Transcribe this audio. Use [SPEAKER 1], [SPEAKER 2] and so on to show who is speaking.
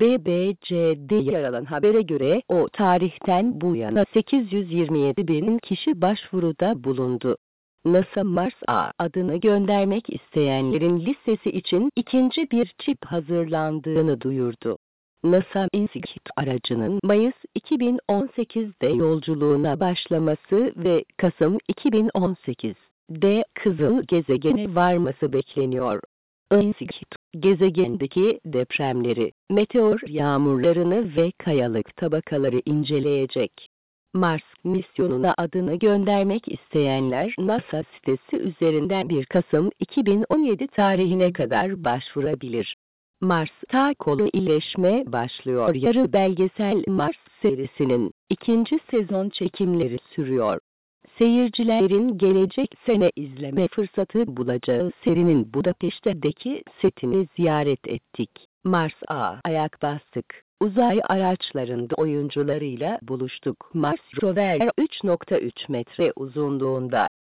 [SPEAKER 1] BBC'de yer alan habere göre o tarihten bu yana 827 bin kişi başvuruda bulundu. NASA Mars'a adını göndermek isteyenlerin listesi için ikinci bir çip hazırlandığını duyurdu. NASA InSight aracının Mayıs 2018'de yolculuğuna başlaması ve Kasım 2018'de Kızıl Gezegen'e varması bekleniyor. InSight, gezegendeki depremleri, meteor yağmurlarını ve kayalık tabakaları inceleyecek. Mars misyonuna adını göndermek isteyenler NASA sitesi üzerinden 1 Kasım 2017 tarihine kadar başvurabilir. Mars'ta kolonileşme başlıyor. Yarı belgesel Mars serisinin ikinci sezon çekimleri sürüyor. Seyircilerin gelecek sene izleme fırsatı bulacağı serinin Budapeşte'deki setini ziyaret ettik. Mars'a ayak bastık. Uzay araçlarında oyuncularıyla buluştuk. Mars Rover 3.3 metre uzunluğunda